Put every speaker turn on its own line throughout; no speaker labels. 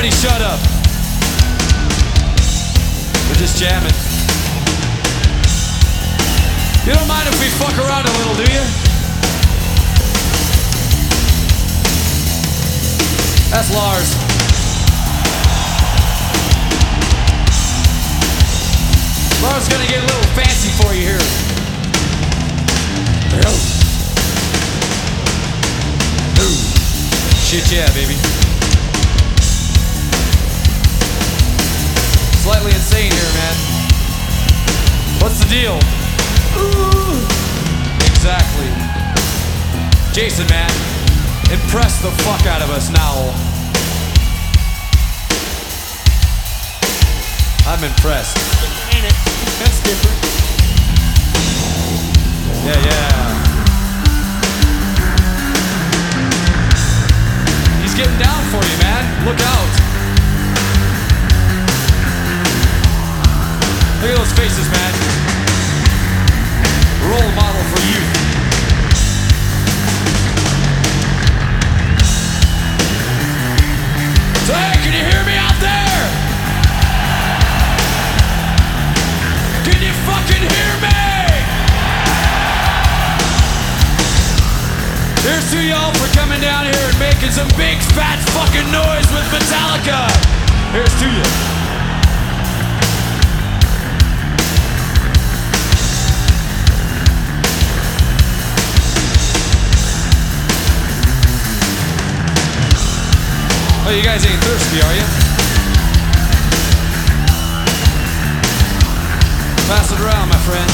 Everybody shut up. We're just jamming. You don't mind if we fuck around a little, do you? That's Lars. Lars is gonna get a little fancy for you here. Shit yeah, baby. Slightly insane here, man. What's the deal? Ooh. Exactly. Jason, man, impress the fuck out of us now. I'm impressed.
Ain't it?
That's different. Yeah. He's getting down for you, man. Look out. Look at those faces, man. Role model for youth. So hey, can you hear me out there? Can you fucking hear me? Here's to y'all for coming down here and making some big fat fucking noise with Metallica. Here's to you. Oh, you guys ain't thirsty, are you? Pass it around, my friend.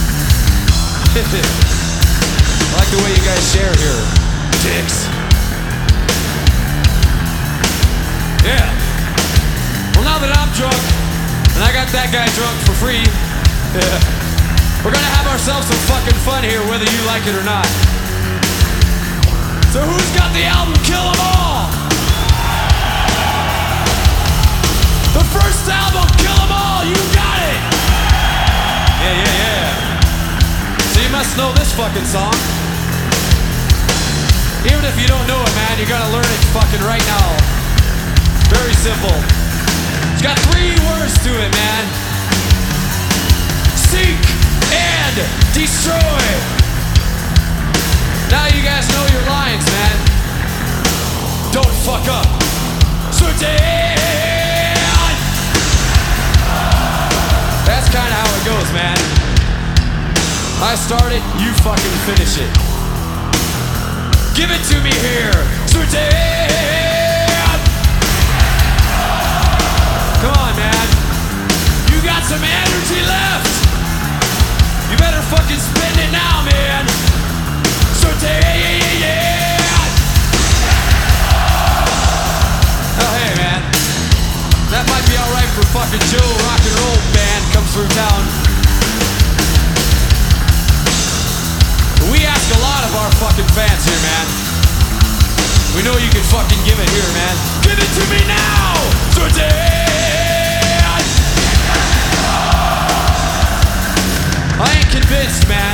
I like the way you guys share here, dicks. Yeah. Well, now that I'm drunk, and I got that guy drunk for free, we're gonna have ourselves some fucking fun here, whether you like it or not. So who's got the album Kill 'Em All? The first album, Kill 'Em All, you got it! Yeah. So you must know this fucking song. Even if you don't know it, man, you're gonna learn it fucking right now. Very simple. It's got 3 words to it, man. Seek and destroy. Now you guys know your lines, man. Don't fuck up. Certain. That's kind of how it goes, man. I start it, you fucking finish it. Give it to me here. Certain. Come on, man. You got some energy left. You better fucking spend it now, man. Certain. Oh, hey, man. That might be alright for fucking Joe Rock and Roll Band comes through town. We ask a lot of our fucking fans here, man. We know you can fucking give it here, man. Give it to me now! Certain! I ain't convinced, man.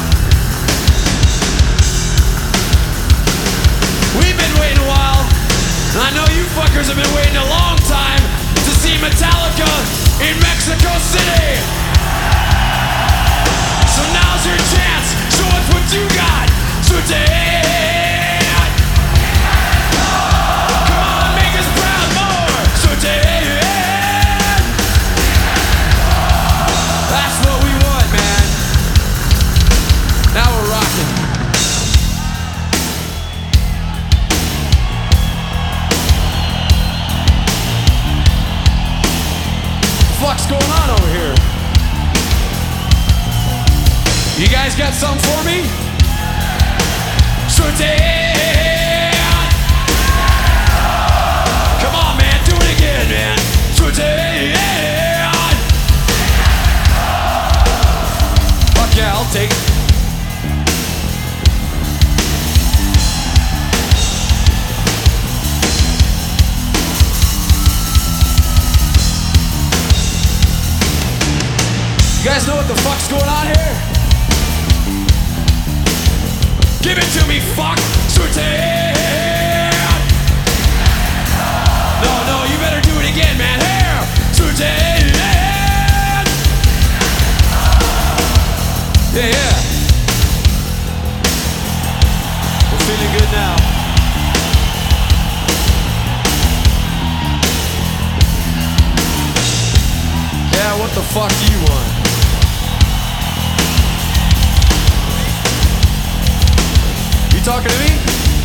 We've been waiting a while, and I know you fuckers have been waiting a long time to see Metallica in Mexico City. So now's your chance. Show us what you got. Certain. Come on, make us proud more. Certain. That's what we want, man. Now we're rocking. What's going on over here? You guys got something for me? Certain. Come on, man, do it again, man. Certain. Fuck yeah, I'll take it. You guys know what the fuck's going on here? Give it to me, fuck! Certain! No, you better fuck you one. You talking to me?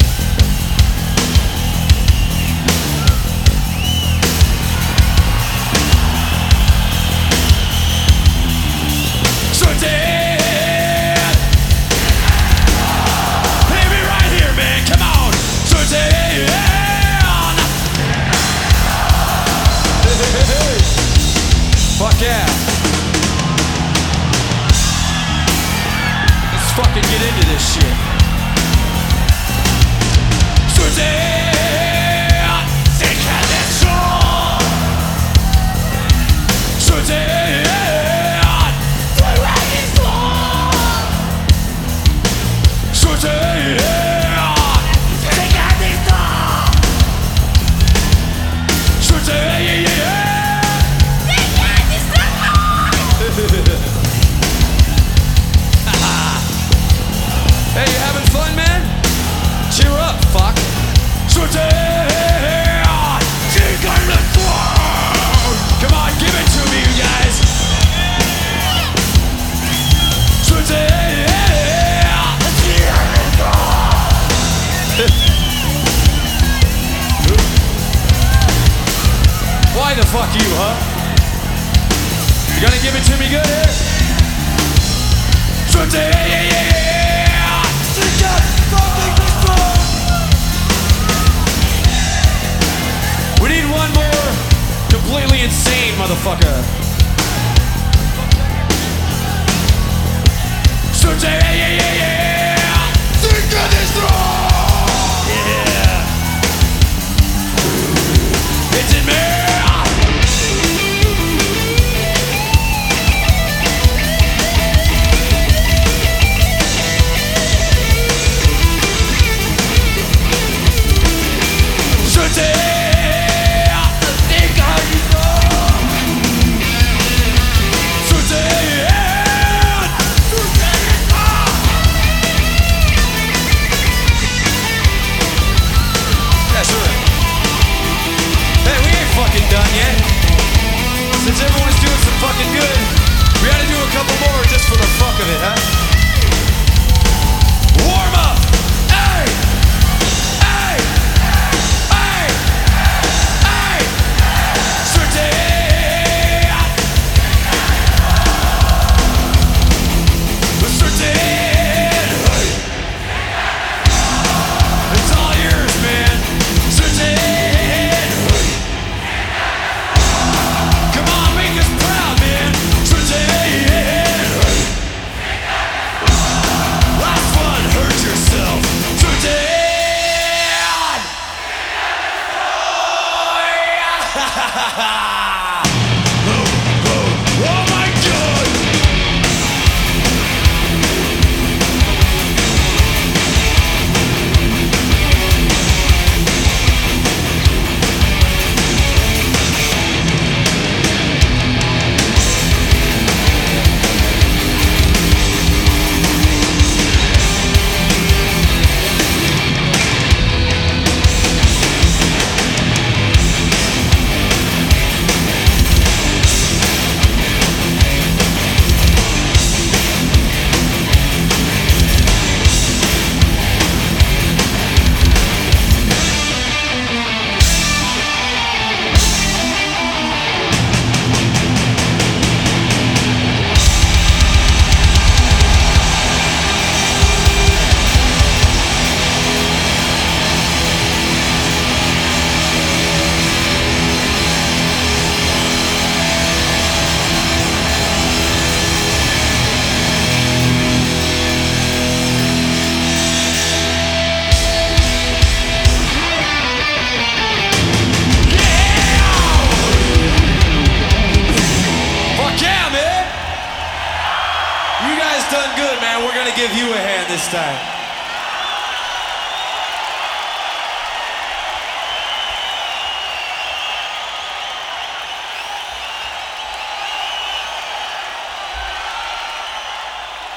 So dead. Play me right here, man. Come on. So dead. Fuck yeah. Let's fucking get into this shit. So dead. Sick of this song. So dead. So dead. Sick of this song. So dead. Hey, you having fun, man? Cheer up, fuck. So down, take on the throne. Come on, give it to me, you guys. So down, take on the throne. Why the fuck you, huh? You gonna give it to me good here? So we need one more completely insane motherfucker. So think of this throne. Yeah. It's in me. Done yet? Since everyone's doing some fucking good, we gotta do a couple more just for the fuck of it, huh? Warm up! Hey! Hey! Hey! Hey! Certain! It's all yours, man! Certain! Oh my God! Done good, man. We're gonna give you a hand this time.